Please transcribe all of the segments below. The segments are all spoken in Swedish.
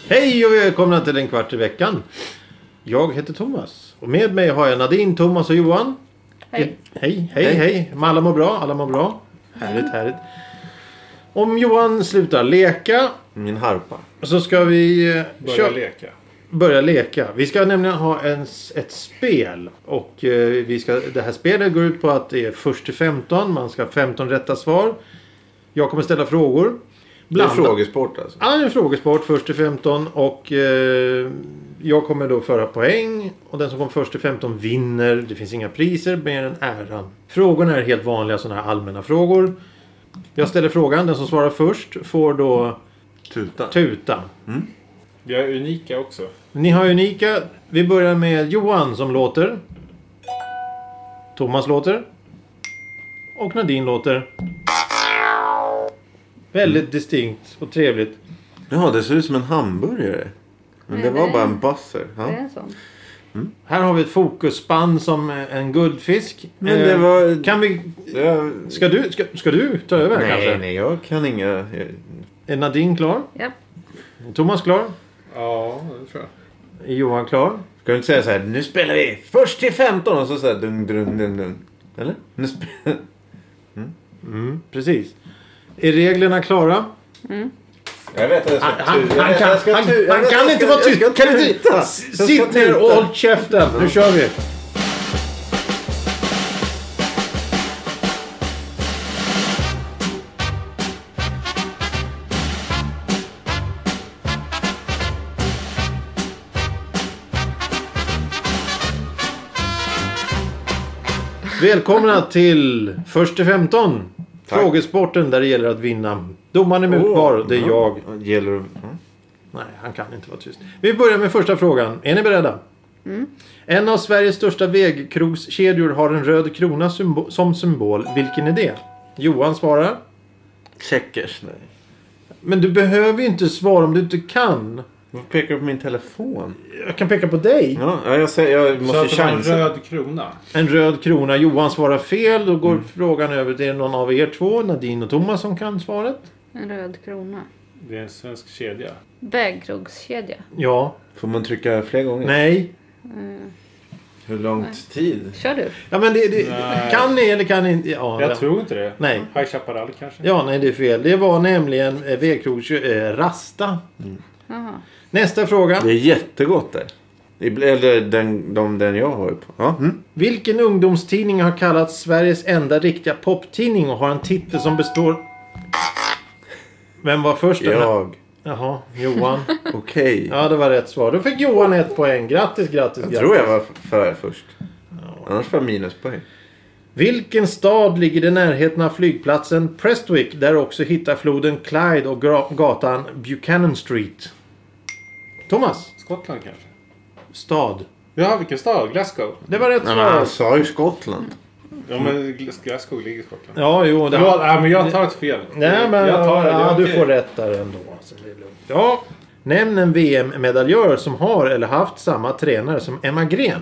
Hej och välkomna till en kvart i veckan. Jag heter Thomas. Och med mig har jag Nadine, Thomas och Johan. Hej. Hej. Men alla mår bra. Härligt. Om Johan slutar leka. Min harpa. Så ska vi Börja leka. Vi ska nämligen ha ett spel. Och det här spelet går ut på att det är först till 15. Man ska ha 15 rätta svar. Jag kommer ställa frågor. Det är frågesport alltså? Ja, en frågesport först till 15. Och jag kommer då föra poäng. Och den som kommer först till 15 vinner. Det finns inga priser mer än äran. Frågorna är helt vanliga sådana här allmänna frågor. Jag ställer frågan. Den som svarar först får då tuta. Mm. Vi är unika också. Ni har unika. Vi börjar med Johan som låter. Thomas låter. Och Nadine låter. Väldigt distinkt och trevligt. Ja, det ser ut som en hamburgare. Men det var bara en buzzer. Ja. Det är en sån. Här har vi ett fokusspann som en guldfisk. Men det var... Kan vi... Ska du ta över kanske? Nej, jag kan inga... Är Nadine klar? Ja. Är Thomas klar? Ja, det tror jag. Är Johan klar? Ska du inte säga så här, nu spelar vi först till 15 och så här dung. Eller? Nu spelar... Precis. Är reglerna klara? Jag vet att jag Han kan inte vara tyst. Kan du inte sitta ner och håll käften. Nu kör vi. Välkomna till först till 15. Frågesporten där det gäller att vinna. Domaren är mutbar, det är jag. Gäller... Nej, han kan inte vara tyst. Vi börjar med första frågan. Är ni beredda? En av Sveriges största vägkrogskedjor har en röd krona som symbol. Vilken är det? Johan svarar. Checkers, nej. Men du behöver ju inte svara om du inte kan. Varför pekar du på min telefon? Jag kan peka på dig. Ja, jag måste Så att chansa. en röd krona. En röd krona. Johan svarar fel. Då går frågan över till någon av er två. Nadine och Thomas som kan svaret. En röd krona. Det är en svensk kedja. Vägkrogskedja. Ja. Får man trycka fler gånger? Nej. Hur långt tid? Kör du? Ja, men det kan ni eller kan ni inte? Ja, Jag tror inte det. Nej. High Chaparral kanske. Ja, nej det är fel. Det var nämligen vägkrogs Rasta. Jaha. Nästa fråga. Det är jättegott där. Eller den jag har på. Ja. Vilken ungdomstidning har kallats Sveriges enda riktiga poptidning och har en titel som består... Vem var först? Jag. Jaha, Johan. Okej. Ja, det var rätt svar. Då fick Johan 1 poäng. Grattis. Jag tror jag var för först. Annars var minuspoäng. Vilken stad ligger i närheten av flygplatsen Prestwick där också hittar floden Clyde och gatan Buchanan Street? Thomas. Skottland kanske. Stad. Ja, vilken stad? Glasgow. Det var rätt Nej, men svar. han sa ju Skottland. Ja, men Glasgow ligger i Skottland. Ja, jo. Det Ja, men jag tar ett fel. Nej, men jag tar det. ja, Det är du okej. får rätt där ändå. Alltså, det är lugnt. Ja. Nämn en VM-medaljör som har eller haft samma tränare som Emma Gren.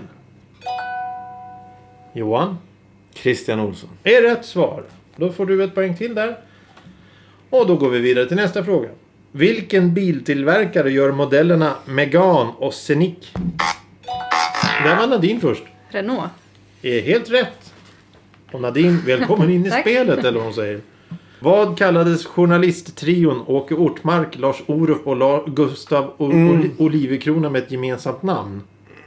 Johan. Christian Olsson. Är rätt svar. Då får du ett poäng till där. Och då går vi vidare till nästa fråga. Vilken biltillverkare gör modellerna Megane och Scenic? Där var Nadine först. Renault. Är helt rätt. Och Nadine, välkommen in i Tack. spelet eller vad hon säger. Vad kallades journalisttrion Åke Ortmark, Lars Orup och Gustav Olivekrona med ett gemensamt namn?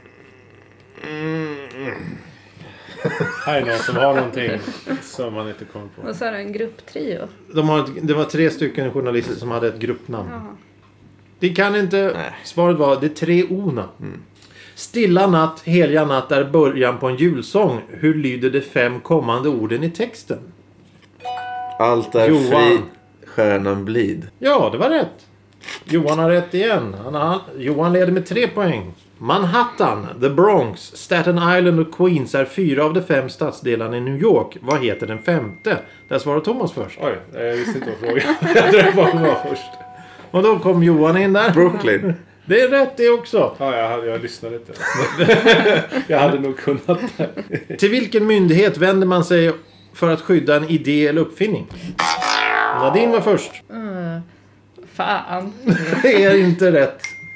Här är någon som har någonting som man inte kommer på. Och så är det en grupptrio. Det var 3 stycken journalister som hade ett gruppnamn. Jaha. Det kan inte... Nej. Svaret var det 3 ona. Stilla natt, heliga natt är början på en julsång. Hur lyder de 5 kommande orden i texten? Allt är Johan. frid. Stjärnan blid. Ja, det var rätt. Johan har rätt igen. Johan leder med 3 poäng. Manhattan, The Bronx, Staten Island och Queens är 4 av de 5 stadsdelarna i New York. Vad heter den 5:e? Där svarar Thomas först. Oj, jag visste inte vad frågan. Jag tror bara det var först. Och då kom Johan in där. Brooklyn. Det är rätt det också. Ja, jag lyssnade inte. Jag hade nog kunnat det. Till vilken myndighet vänder man sig för att skydda en idé eller uppfinning? Nadine var först. Fan. Det är inte rätt.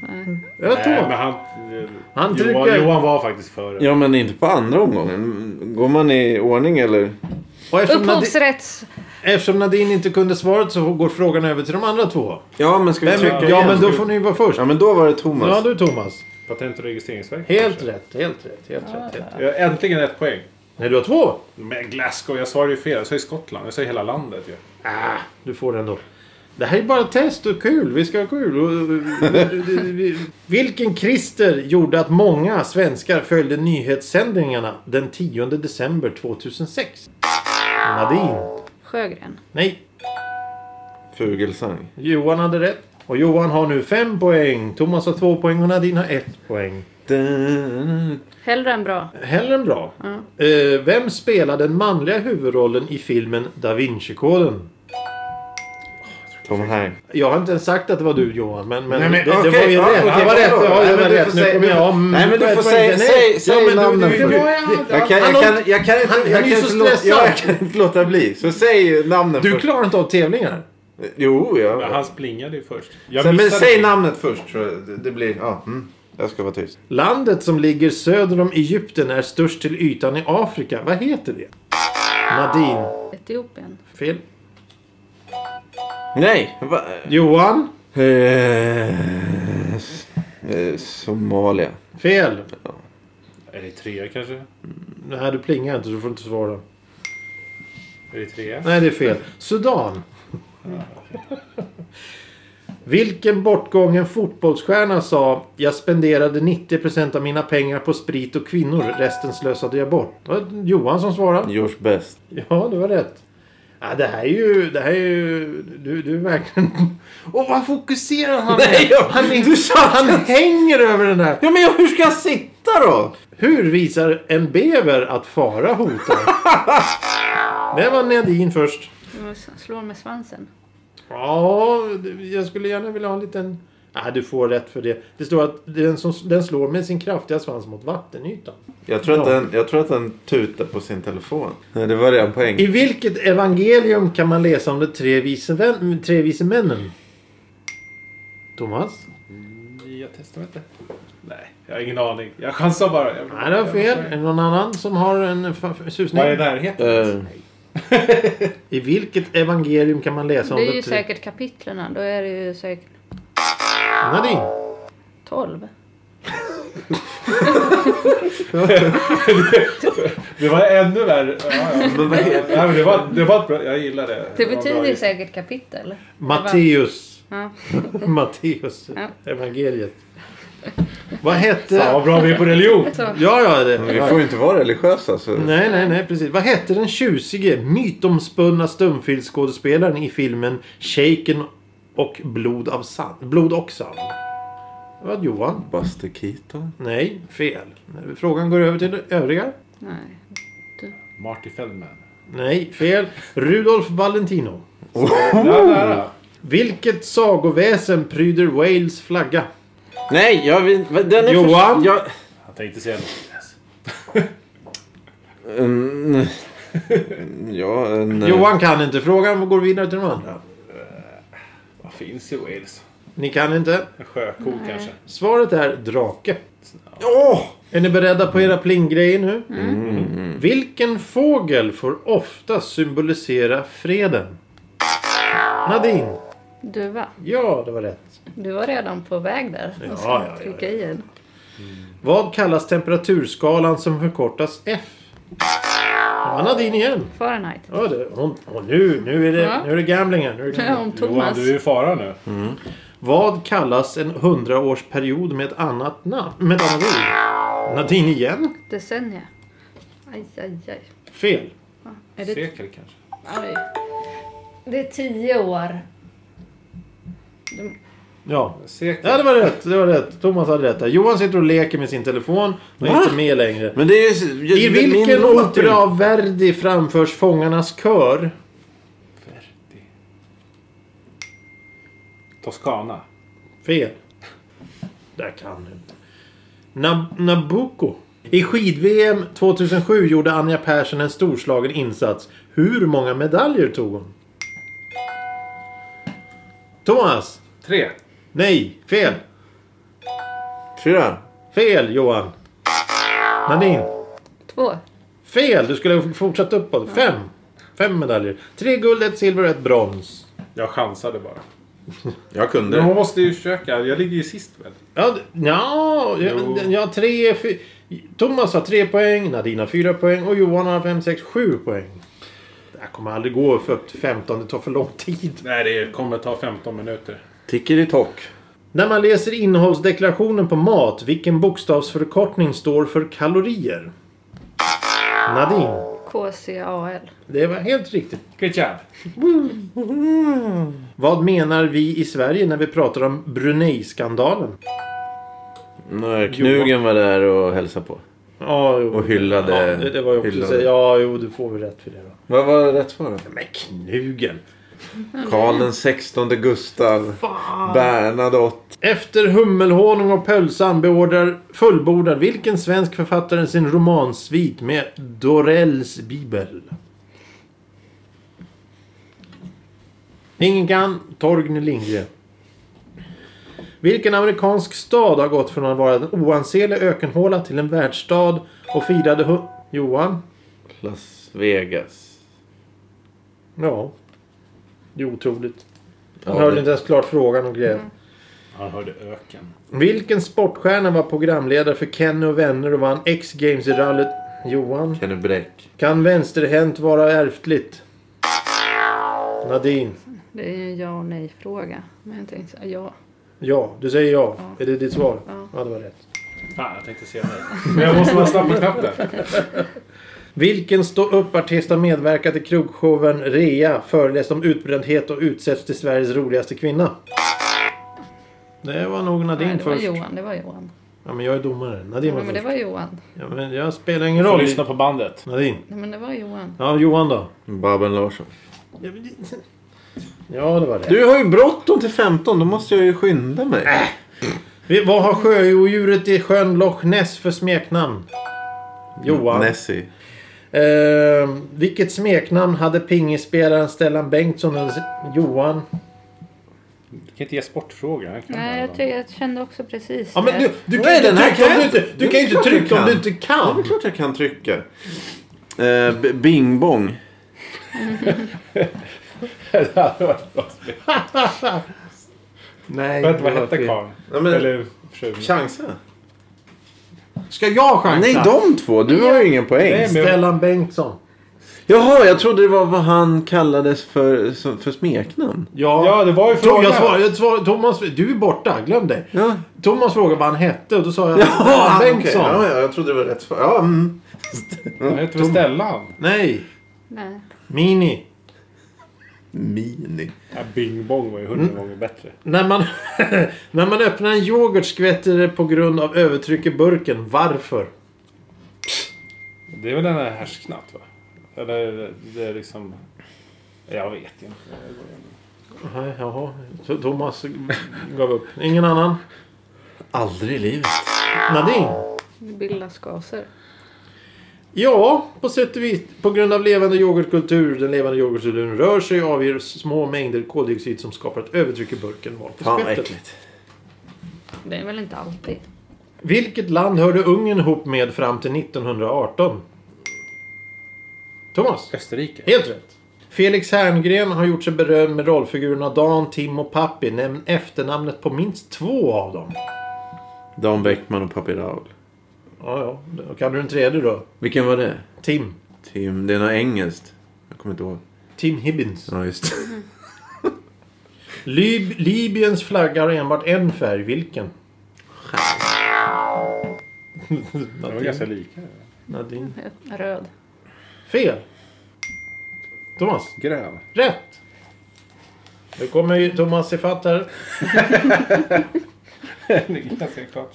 Ja, Nej, men Thomas. han trycker. Johan var faktiskt före. Ja, men inte på andra omgången. Går man i ordning eller? Och Upphovsrätts... eftersom Nadine inte kunde svaret så går frågan över till de andra två. Ja, men ska vi trycka Ja, igen? men då får ni vara först. Ja, men då var det Thomas. Ja, du Thomas. Patent- och registreringsverket. Helt rätt. Jag har äntligen 1 poäng. Nej, du har 2. Men Glasgow, jag svarade ju fel. Jag sa ju Skottland. Jag sa hela landet ju. Du får den då. Det här är bara test och kul. Vi ska ha kul. Vilken Christer gjorde att många svenskar följde nyhetssändningarna den 10 december 2006? Nadine. Sjögren. Nej, Fugelsang. Johan hade rätt. Och Johan har nu 5 poäng. Thomas har 2 poäng och Nadine har 1 poäng. Hellre än bra. Hellre än bra. Vem spelar den manliga huvudrollen i filmen Da Vinci-koden? Tom Hanks. Jag har inte ens sagt att det var du Johan, men Nej, men det okej, var ju ja, rätt. okej, Det var rätt. vadå? Ja, det Nej, var men du rätt. får Nu säga- kommer jag... Nej, men du får säga namnet. Jag kan inte låta bli. Så säg namnet Du först. klarar inte av tävlingar. Jo, Ja, ja. han splingade ju först. Men missade säg det. namnet först. Så det blir... Ja, jag ska vara tyst. Landet som ligger söder om Egypten är störst till ytan i Afrika. Vad heter det? Nadine. Etiopien. Fel. Nej. Johan. Somalia. Fel. Eritrea kanske? Nej, du plingar inte så du får inte svara. Eritrea? Nej, det är fel. Sudan. Vilken bortgången fotbollsstjärna sa: jag spenderade 90% av mina pengar på sprit och kvinnor. Resten slösade jag bort. Det var Johan som svarade. George Best. Ja, det var rätt. Ja, det här är ju... Du är verkligen... Och vad fokuserar han? Nej, Han hänger över den där. Ja, men hur ska jag sitta då? Hur visar en bever att fara hotar? Det var Nadine först. Du slår med svansen. Ja, jag skulle gärna vilja ha en liten... Nej, du får rätt för det. Det står att den slår med sin kraftiga svans mot vattenytan. Jag tror att den tutar på sin telefon. Nej, det var redan poäng. I vilket evangelium kan man läsa om de tre vise männen? Thomas? Nya testamentet? Nej, jag har ingen aning. Jag chansar bara. Nej, det var fel. Är det någon annan som har en susning? Vad är närheten? I vilket evangelium kan man läsa om Det är de ju tre? säkert kapitlerna. Då är det ju säkert Nadine? 12. Det var ännu värre. Men vad heter Ja, men det var bra. Jag gillar det. Det var betyder bra. ju säkert kapitel. Matteus. Ja. Matteus Ja. evangeliet. Vad hette... Fan vad bra vi är på religion. Så. Ja, det. Vi får ju inte vara religiösa. Så. Nej, precis. Vad hette den tjusige, mytomspunna stumfilmsskådespelaren i filmen Shaken och blod och sand? Det var Johan. Buster Keaton. Nej, fel. Frågan går över till de övriga. Nej. Marty Feldman. Nej, fel. Rudolf Valentino. Nära. Vilket sagoväsen pryder Wales flagga? Nej, den är Johan? Jag tänkte säga något. Johan kan inte. Frågan går vidare till de andra. Vad finns i Wales? Ni kan inte. En sjöko kanske? Svaret är drake. Åh! Är ni beredda på era plinggrejer nu? Vilken fågel får ofta symbolisera freden? Nadine. Duva. Ja, det var rätt. Du var redan på väg där. Ja, Och så ja. trycka i en. Vad kallas temperaturskalan som förkortas F? Ja, Nadine igen. Fahrenheit. Ja, nu är det gambling här. Nu är det Ja, gambling. om Johan, Thomas. du är i fara nu. Vad kallas en 100-årsperiod med ett annat namn? Med ett annat ord? Nadine igen. Decennier. Aj. Fel. Är det... Sekel kanske? Aj. Det är 10 år. Ja. Sekel. Ja, det var rätt. Thomas hade rätt där. Johan sitter och leker med sin telefon och är inte med längre. Men det är ju... I vilken opera av Verdi framförs Fångarnas kör? Verdi. Toscana. Fel. Där kan du inte. Nabucco. I skid-VM 2007 gjorde Anja Persson en storslagen insats. Hur många medaljer tog hon? Thomas? 3. Nej, fel. 4. Fel, Johan. Nadine. 2. Fel, du skulle ha fortsatt uppåt. 5. 5 medaljer. 3 guld, 1 silver och 1 brons. Jag chansade bara. Jag kunde Men det. hon måste ju försöka. Jag ligger ju sist väl? Ja, 3... Thomas har 3 poäng, Nadine har 4 poäng och Johan har 5, 6, 7 poäng. Det här kommer aldrig gå för upp till 15. Det tar för lång tid. Nej, det kommer ta 15 minuter. Tickety-tock. När man läser innehållsdeklarationen på mat, vilken bokstavsförkortning står för kalorier? Nadine. KCAL. Det var helt riktigt. Good job. Vad menar vi i Sverige när vi pratar om Brunei-skandalen? När Knugen var där och hälsade på. Ja, jo. Och hyllade... Ja, det var ju också hyllade. säga. Ja, jo, du får väl rätt för det då. Vad var rätt för då? Men Knugen. Karl den 16 Gustav. Bernadotte. Efter Hummelhonung och Pölsan fullbordar vilken svensk författare sin romansvit med Dorells bibel? Ingen kan. Torgny Lindgren. Vilken amerikansk stad har gått från att vara en oansenlig ökenhåla till en världsstad och firade Johan? Las Vegas. Ja. Det är otroligt. Han Ja, hörde det- inte ens klart frågan och grejer. Han hörde öken. Vilken sportstjärna var programledare för Kenny och vänner och vann X-Games i rallyt? Johan. Kenny Bräck. Kan vänsterhänt vara ärftligt? Nadine. Det är ju en ja och nej fråga. Men jag tänkte säga ja. Ja, du säger ja. Ja. Är det ditt svar? Ja. Ja, det var rätt. Fan, jag tänkte säga nej. Men jag måste vara snabb på knappen. Vilken stå-upp-artist har medverkat i krogshowen Rea, föreläst om utbrändhet och utsätts till Sveriges roligaste kvinna? Det var nog Nadine Nej, det var först. Johan. Det var Johan. Ja, men jag är domare. Nadine Ja, var men först. det var Johan. Ja, men jag spelar ingen Får roll. lyssna på bandet. Nadine. Nej, men det var Johan. Ja, Johan då? Babben Larsson. Ja, det var det. Du har ju bråttom till 15. Då måste jag ju skynda mig. Vad har sjöodjuret i sjön Loch Ness för smeknamn? Johan. Nessie. Vilket smeknamn hade pingisspelaren Stellan Bengtsson under Johan? Du kan inte ge sportfråga. Nej, jag kände också precis Ja, men du kan Nej, inte den här trycka om kan du jag inte, inte. du Det kan är inte klart jag trycka om kan. du inte Ja, det kan. är klart jag kan trycka. Bing bong. Det hade varit bra spel. Nej, Vänta, vad det var hette fel. karln? Ja, men- Eller frun? Chansa. Ska jag chansa? Nej, de två. Du har ju ingen poäng. Nej, men- Stellan Bengtsson. Jaha, jag trodde det var vad han kallades för smeknamn. Ja, det var ju frågan. Jag svarade, Thomas, du är borta, glöm det. Ja. Thomas frågade vad han hette och då sa jag Ja, Stellan Bengtsson. okej. Ja, jag trodde det var rätt svar. Ja, Han heter väl Stellan? Nej, Nej. Mini. Mini. Ja, Bing Bong var ju 100 gånger bättre. När man öppnar en yoghurt skvätter det på grund av övertryck i burken. Varför? Det är väl den här härsknatt va? Eller det är liksom... Jag vet inte. Nej, jaha. Thomas gav upp. Ingen annan? Aldrig i livet. Nadine? Det bildas gaser. Ja, på sätt och vis. På grund av levande yoghurtkultur. Den levande yoghurtkulturen rör sig och avger små mängder koldioxid som skapar ett övertryck i burken. Var på Fan vad skvättet. äckligt. Det är väl inte alltid. Vilket land hörde Ungern ihop med fram till 1918? Thomas? Österrike. Helt rätt. Felix Herngren har gjort sig berömd med rollfigurerna Dan, Tim och Pappi. Nämn efternamnet på minst 2 av dem. Dan Bäckman och Papi Raul. Ja. Då kan du den tredje då. Vilken var det? Tim. Tim. Det är något engelskt. Jag kommer inte ihåg. Tim Hibbins. Ja, just Libyens flagga har enbart en färg. Vilken? De var ganska lika. Nadine. Röd. Fel. Thomas. Grön. Rätt. Nu kommer ju Thomas ifatt här. Det är ganska klart.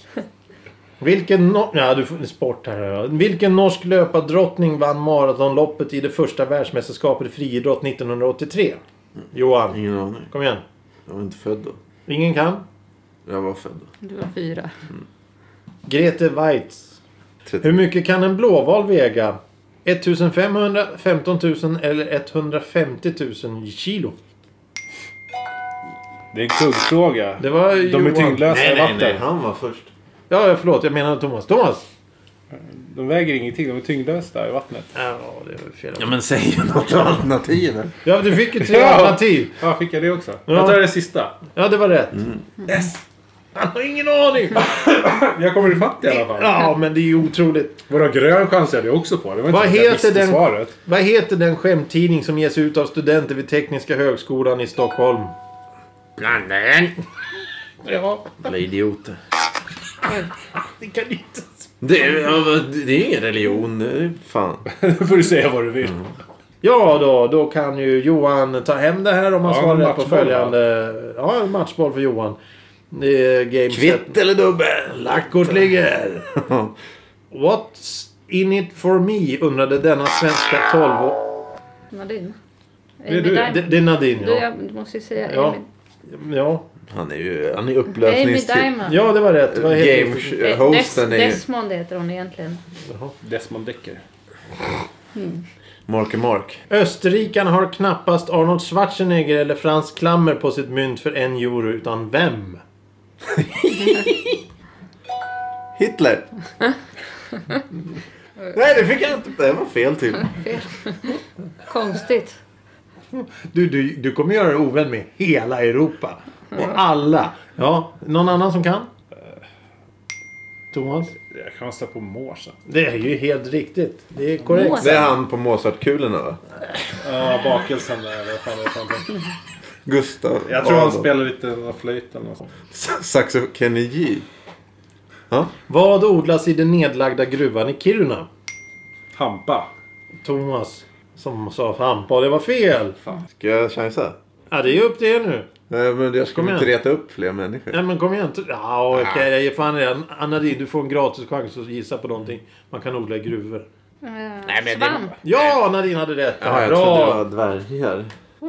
Du får sport här. Vilken norsk löpardrottning vann maratonloppet i det första världsmästerskapet i friidrott 1983? Johan, Ingen aning. kom igen. Jag var inte född då. Ingen kan? Jag var född då. Du var 4. Grete Weitz. 30. Hur mycket kan en blåval väga? 1500, 15 000 eller 150 000 kilo? Det är en kuggfråga. Det var De är Johan. tyngdlösa i vatten. Han var först. Ja, förlåt. Jag menar Thomas. Thomas! De väger ingenting, de är tyngdlösa i vattnet. Ja, det är fel. Ja, men säg ju något alternativ. Ja, du fick ju 3 Ja. alternativ. Ja, fick jag det också? Ja. Jag tar det sista. Ja, det var rätt. Yes! Han har ingen aning. Jag kommer ifatt i alla fall. Ja, men det är ju otroligt. Våra grön chansade jag också på. Det var inte Vad så att jag heter visste den? svaret. Vad heter den skämttidning som ges ut av studenter vid Tekniska högskolan i Stockholm? Blandaren. Ja, Alla idioter. det kan inte... Det är ju ingen religion. Det är fan. Nu får du säga vad du vill. Ja, då kan ju Johan ta hem det här om han Ja, svarar en rätt på matchboll, följande... Ja, en matchboll för Johan. Det är game set. Kvitt eller dubbel? Lackkort ligger. What's in it for me? Undrade denna svenska 12 Nadine. Det är du. Det är Nadine, Du, ja. jag måste ju säga Ja. Amy. Han är Amy upplösningstid. Diamond. Ja, det var rätt. Vad heter Game hosten är ju Desmond heter hon egentligen. Desmond Decker. Mark. Österrikarna har knappast Arnold Schwarzenegger eller Frans Klammer på sitt mynt för 1 euro, utan vem? Hitler. Nej, det fick jag inte. Det var fel till. Fel. Konstigt. Du kommer göra dig ovän med hela Europa. Och alla. Ja, någon annan som kan? Thomas? Jag kan stå på Morsa. Det är ju helt riktigt. Det är korrekt. Mozart. Det är han på Mozart-kulorna, va? Ja, bakelsen där. Vad fan är det för någonting? Gustav. Jag tror han Adolf. spelar lite flöjt eller något sånt. Saxo Kennedy. Ja. Vad odlas i den nedlagda gruvan i Kiruna? Hampa. Thomas som sa hampa. Det var fel. Ska jag chansa? Ja, det är upp till er nu. Nej, men jag ska Kom inte igen. reta upp fler människor. Ja, men kom igen. Ja, okej. Jag ger fan redan. Nadine, du får en gratis chans att gissa på någonting. Man kan odla i gruvor. Svamp. Ja, Nadine hade rätt. Ja, jag trodde det Bra. var dvärgar.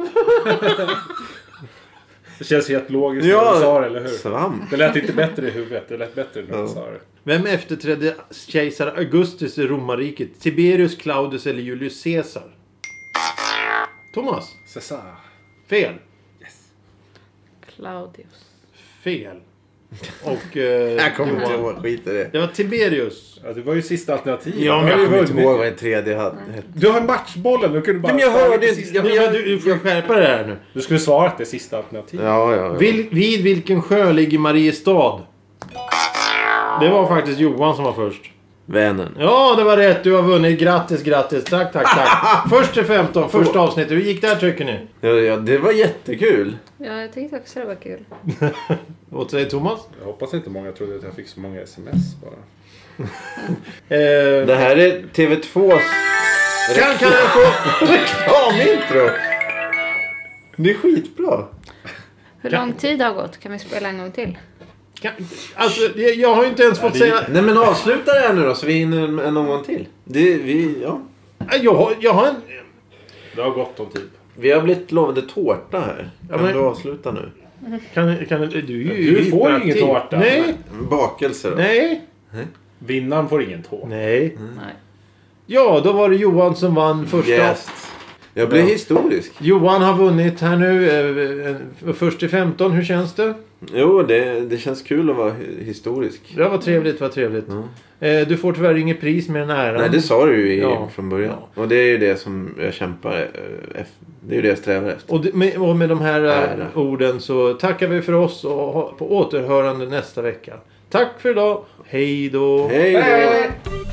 Det känns helt logiskt när Ja, du sa det, eller hur? svamp. Det lät inte bättre i huvudet. Det lät bättre när du sa det. Vem efterträdde kejsar Augustus i romarriket? Tiberius, Claudius eller Julius Caesar? Thomas? Cesar. Fel. Claudius. Fel. Och... Jag kommer inte Johan. ihåg. Skit i det. Det var Tiberius. Ja, det var ju sista alternativet. Ja, men Jag Du kommer har inte vunnit. ihåg vad en tredje hade. Du har matchbollen. Du kunde bara... Men jag hörde inte. Ja, men du får skärpa det här nu. Du skulle svara att det är sista alternativet. Ja. Vid vilken sjö ligger Mariestad? Det var faktiskt Johan som var först. Vänern. Ja, det var rätt. Du har vunnit. Grattis. Tack. Först till 15. Första avsnittet. Hur gick det här tycker ni? Ja, det var jättekul. Ja, jag tänkte också det var kul. Vad säger Thomas? Jag hoppas inte många trodde att jag fick så många sms bara. Det här är TV2s Kan jag få... reklamintro. Det är skitbra. Hur lång tid har gått? Kan vi spela en gång till? Alltså, jag har ju inte ens fått säga... Nej, men avsluta det här nu då så vi hinner en omgång till. Jag har en... Det har gått om tid. Vi har blivit lovade tårta här. Kan men- du avsluta nu? Du får ju ingen tårta. Nej. Bakelse då? Nej. Vinnaren får ingen tår. Nej. Nej. Ja, då var det Johan som vann första. Yes. Jag blir Ja. historisk. Johan har vunnit här nu. Först till 15. Hur känns det? Jo, det känns kul att vara historisk. Det var trevligt. Du får tyvärr inget pris med den äran. Nej, det sa du ju Ja. från början. Och det är ju det som jag kämpar efter. Det är ju det jag strävar efter. Och med de här Ära. orden så tackar vi för oss och på återhörande nästa vecka. Tack för idag. Hej då. Hej då!